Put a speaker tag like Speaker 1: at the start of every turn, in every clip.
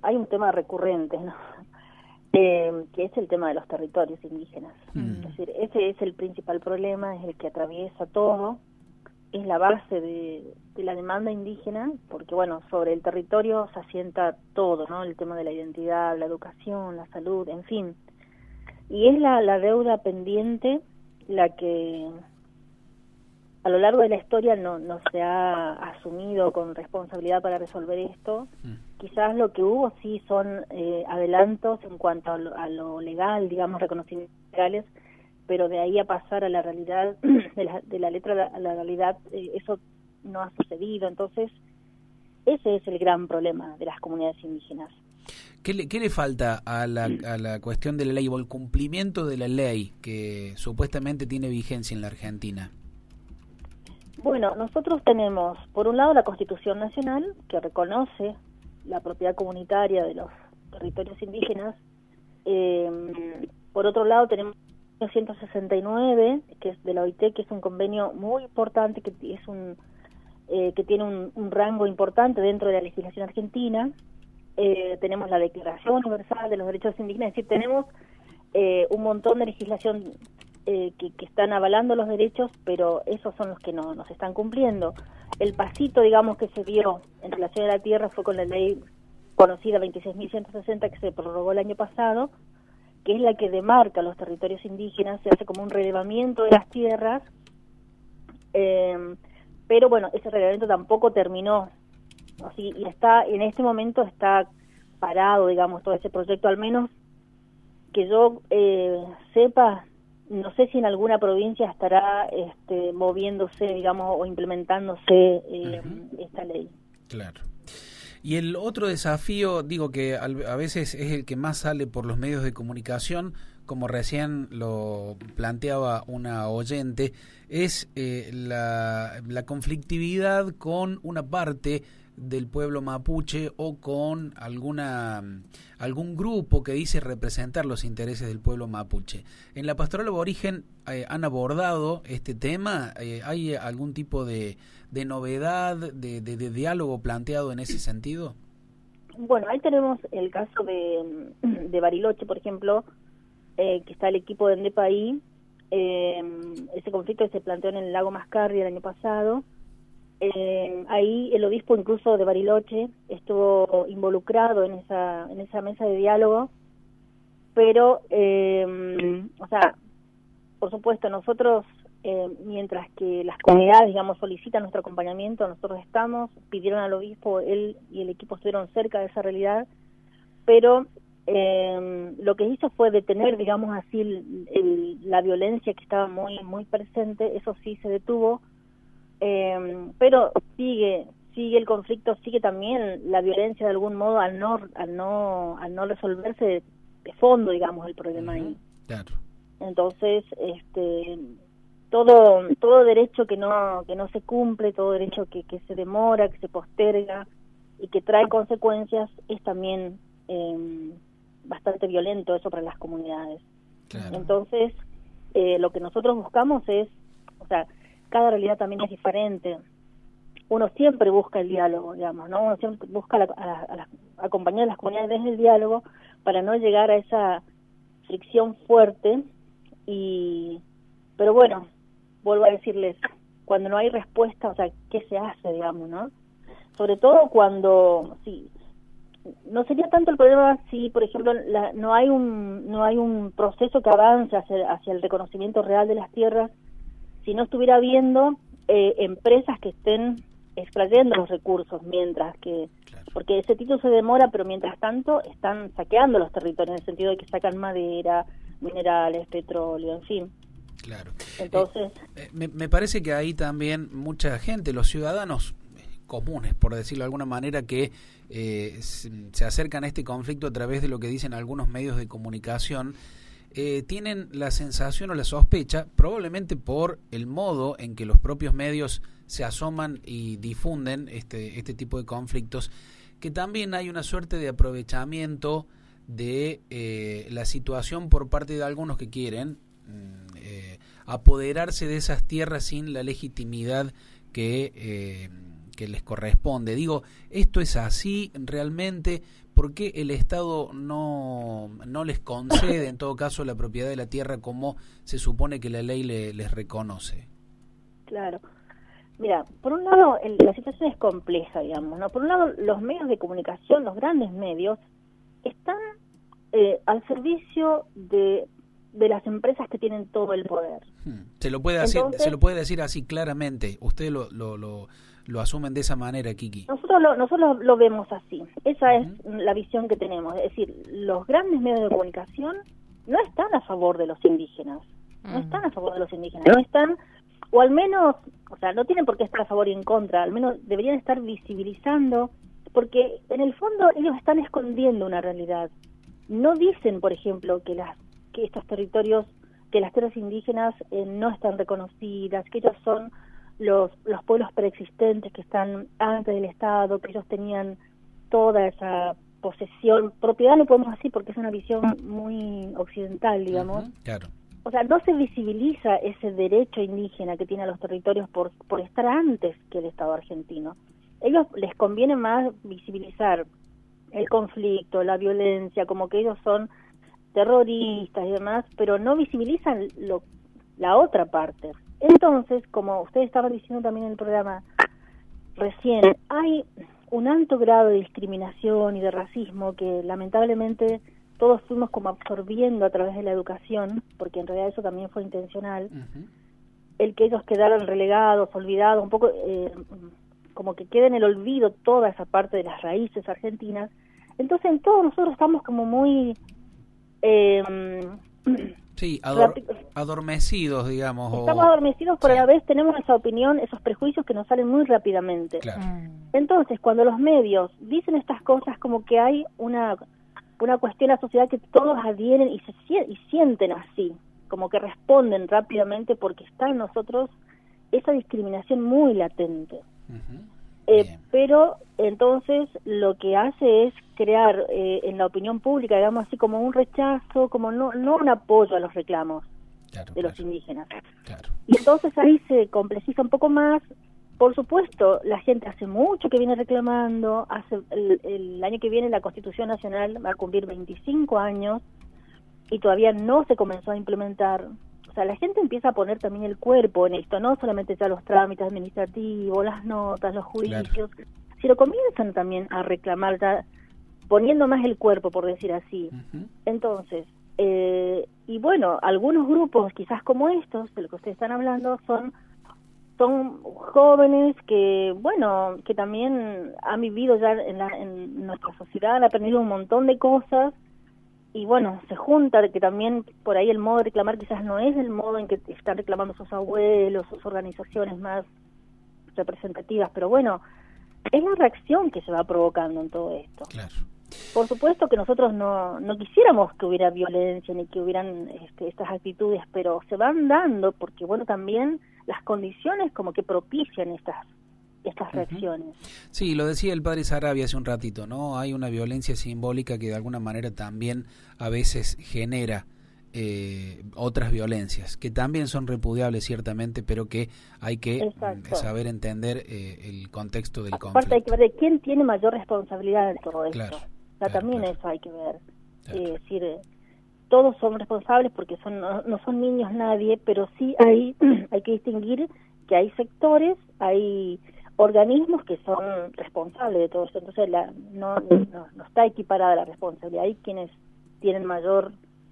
Speaker 1: hay un tema recurrente, ¿no? Que es el tema de los territorios indígenas. Es decir, ese es el principal problema, es el que atraviesa todo, es la base de la demanda indígena, porque bueno, sobre el territorio se asienta todo, ¿no? El tema de la identidad, la educación, la salud, en fin. Y es la deuda pendiente la que a lo largo de la historia no se ha asumido con responsabilidad para resolver esto. Quizás lo que hubo sí son adelantos en cuanto a lo legal, digamos, reconocimientos legales, pero de ahí a pasar a la realidad, de la letra a la realidad, eso no ha sucedido. Entonces, ese es el gran problema de las comunidades indígenas.
Speaker 2: ¿Qué le falta a la cuestión de la ley o el cumplimiento de la ley que supuestamente tiene vigencia en la Argentina?
Speaker 1: Bueno, nosotros tenemos, por un lado, la Constitución Nacional, que reconoce la propiedad comunitaria de los territorios indígenas. Por otro lado, tenemos el 169, que es de la OIT, que es un convenio muy importante, que tiene un rango importante dentro de la legislación argentina. Tenemos la Declaración Universal de los Derechos Indígenas, es decir, tenemos un montón de legislación que están avalando los derechos, pero esos son los que no se están cumpliendo. El pasito, digamos, que se dio en relación a la tierra fue con la ley conocida 26.160, que se prorrogó el año pasado, que es la que demarca los territorios indígenas, se hace como un relevamiento de las tierras, pero bueno, ese relevamiento tampoco terminó, así, y en este momento está parado, digamos, todo ese proyecto, al menos que yo sepa. No sé si en alguna provincia estará moviéndose, digamos, o implementándose esta ley.
Speaker 2: Claro. Y el otro desafío, digo que a veces es el que más sale por los medios de comunicación, como recién lo planteaba una oyente, es la conflictividad con una parte del pueblo mapuche o con algún grupo que dice representar los intereses del pueblo mapuche. En la Pastoral Aborigen han abordado este tema. ¿Hay algún tipo de novedad, de diálogo planteado en ese sentido?
Speaker 1: Bueno, ahí tenemos el caso de Bariloche, por ejemplo, que está el equipo de ENDEPA ahí. Ese conflicto se planteó en el lago Mascarri el año pasado. Ahí el obispo incluso de Bariloche estuvo involucrado en esa mesa de diálogo, pero o sea, por supuesto nosotros mientras que las comunidades, digamos, solicitan nuestro acompañamiento, nosotros pidieron al obispo, él y el equipo estuvieron cerca de esa realidad, pero lo que hizo fue detener, digamos así, la violencia que estaba muy muy presente. Eso sí se detuvo. Pero sigue el conflicto, sigue también la violencia de algún modo al no resolverse de fondo, digamos, el problema ahí.
Speaker 2: Claro.
Speaker 1: Entonces, todo derecho que no se cumple, todo derecho que se demora, que se posterga y que trae consecuencias, es también bastante violento eso para las comunidades. Claro. Entonces, lo que nosotros buscamos es, o sea, cada realidad también es diferente. Uno siempre busca el diálogo, digamos, ¿no? Uno siempre busca acompañar a las comunidades desde el diálogo para no llegar a esa fricción fuerte. Pero bueno, vuelvo a decirles, cuando no hay respuesta, o sea, ¿qué se hace, digamos, no? Sobre todo cuando, sí, no sería tanto el problema si, por ejemplo, no hay un proceso que avance hacia el reconocimiento real de las tierras, si no estuviera habiendo empresas que estén extrayendo los recursos, mientras que, claro, porque ese título se demora, pero mientras tanto están saqueando los territorios, en el sentido de que sacan madera, minerales, petróleo, en fin.
Speaker 2: Claro.
Speaker 1: Entonces,
Speaker 2: me parece que ahí también mucha gente, los ciudadanos comunes, por decirlo de alguna manera, que se acercan a este conflicto a través de lo que dicen algunos medios de comunicación, tienen la sensación o la sospecha, probablemente por el modo en que los propios medios se asoman y difunden este tipo de conflictos, que también hay una suerte de aprovechamiento de la situación por parte de algunos que quieren apoderarse de esas tierras sin la legitimidad que les corresponde. Digo, esto es así realmente, ¿por qué el Estado no les concede, en todo caso, la propiedad de la tierra como se supone que la ley les reconoce?
Speaker 1: Claro. Mira, por un lado, la situación es compleja, digamos, ¿no? Por un lado, los medios de comunicación, los grandes medios, están al servicio de las empresas que tienen todo el poder.
Speaker 2: Se lo puede decir así claramente. Ustedes lo asumen de esa manera, Kiki.
Speaker 1: Nosotros lo vemos así. Esa es la visión que tenemos. Es decir, los grandes medios de comunicación no están a favor de los indígenas. No están a favor de los indígenas. No están, o al menos, o sea, no tienen por qué estar a favor y en contra. Al menos deberían estar visibilizando, porque en el fondo ellos están escondiendo una realidad. No dicen, por ejemplo, que estos territorios, que las tierras indígenas no están reconocidas, que ellos son los pueblos preexistentes que están antes del Estado, que ellos tenían toda esa posesión, propiedad lo podemos decir porque es una visión muy occidental, digamos.
Speaker 2: Claro.
Speaker 1: O sea, no se visibiliza ese derecho indígena que tienen los territorios por estar antes que el Estado argentino. Ellos les conviene más visibilizar el conflicto, la violencia, como que ellos son terroristas y demás, pero no visibilizan la otra parte. Entonces, como ustedes estaban diciendo también en el programa recién, hay un alto grado de discriminación y de racismo que lamentablemente todos fuimos como absorbiendo a través de la educación, porque en realidad eso también fue intencional, el que ellos quedaran relegados, olvidados, un poco como que queda en el olvido toda esa parte de las raíces argentinas. Entonces en todos nosotros estamos como muy
Speaker 2: sí, adormecidos, digamos.
Speaker 1: Estamos adormecidos, pero a la vez tenemos esa opinión, esos prejuicios que nos salen muy rápidamente.
Speaker 2: Claro.
Speaker 1: Entonces, cuando los medios dicen estas cosas, como que hay una cuestión en la sociedad que todos adhieren y sienten así, como que responden rápidamente porque está en nosotros esa discriminación muy latente. Pero entonces lo que hace es crear en la opinión pública, digamos así, como un rechazo, como no un apoyo a los reclamos de los indígenas.
Speaker 2: Claro.
Speaker 1: Y entonces ahí se complejiza un poco más. Por supuesto, la gente hace mucho que viene reclamando. El año que viene la Constitución Nacional va a cumplir 25 años y todavía no se comenzó a implementar. O sea, la gente empieza a poner también el cuerpo en esto, no solamente ya los trámites administrativos, las notas, los juicios, sino comienzan también a reclamar, ya poniendo más el cuerpo, por decir así. Entonces, y bueno, algunos grupos, quizás como estos, de lo que ustedes están hablando, son jóvenes que, bueno, que también han vivido ya en nuestra sociedad, han aprendido un montón de cosas, y bueno, se junta que también por ahí el modo de reclamar quizás no es el modo en que están reclamando sus abuelos, sus organizaciones más representativas, pero bueno, es la reacción que se va provocando en todo esto.
Speaker 2: Claro.
Speaker 1: Por supuesto que nosotros no quisiéramos que hubiera violencia ni que hubieran estas actitudes, pero se van dando porque, bueno, también las condiciones como que propician estas reacciones.
Speaker 2: Sí, lo decía el padre Sarabia hace un ratito, ¿no? Hay una violencia simbólica que de alguna manera también a veces genera otras violencias, que también son repudiables ciertamente, pero que hay que saber entender el contexto del conflicto.
Speaker 1: Aparte hay que ver de quién tiene mayor responsabilidad en todo esto.
Speaker 2: Claro,
Speaker 1: o sea, también eso hay que ver. Es decir, todos son responsables porque no son niños nadie, pero sí hay que distinguir que hay sectores, hay organismos que son responsables de todo esto. Entonces no está equiparada la responsabilidad. Hay quienes tienen mayor,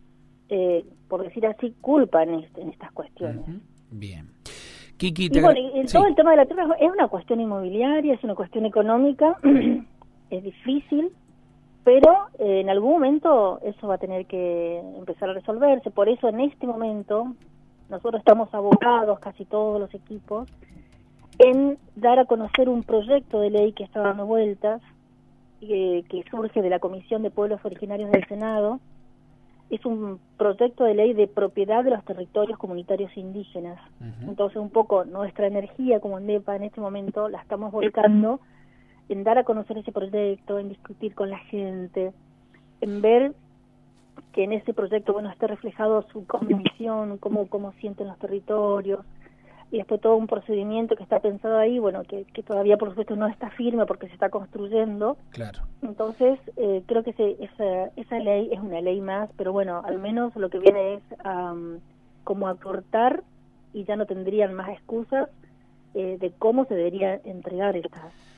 Speaker 1: por decir así, culpa en estas cuestiones.
Speaker 2: Bien. Kiki,
Speaker 1: todo el tema de la tierra es una cuestión inmobiliaria, es una cuestión económica, es difícil, pero en algún momento eso va a tener que empezar a resolverse. Por eso en este momento nosotros estamos abocados, casi todos los equipos, en dar a conocer un proyecto de ley que está dando vueltas, que surge de la Comisión de Pueblos Originarios del Senado. Es un proyecto de ley de propiedad de los territorios comunitarios indígenas. Entonces un poco nuestra energía como ENDEPA en este momento la estamos volcando en dar a conocer ese proyecto, en discutir con la gente, en ver que en ese proyecto, bueno, esté reflejado su convicción, cómo sienten los territorios, y después todo un procedimiento que está pensado ahí, bueno, que todavía por supuesto no está firme porque se está construyendo.
Speaker 2: Claro.
Speaker 1: Entonces, creo que esa ley es una ley más, pero bueno, al menos lo que viene es como acortar, y ya no tendrían más excusas de cómo se debería entregar estas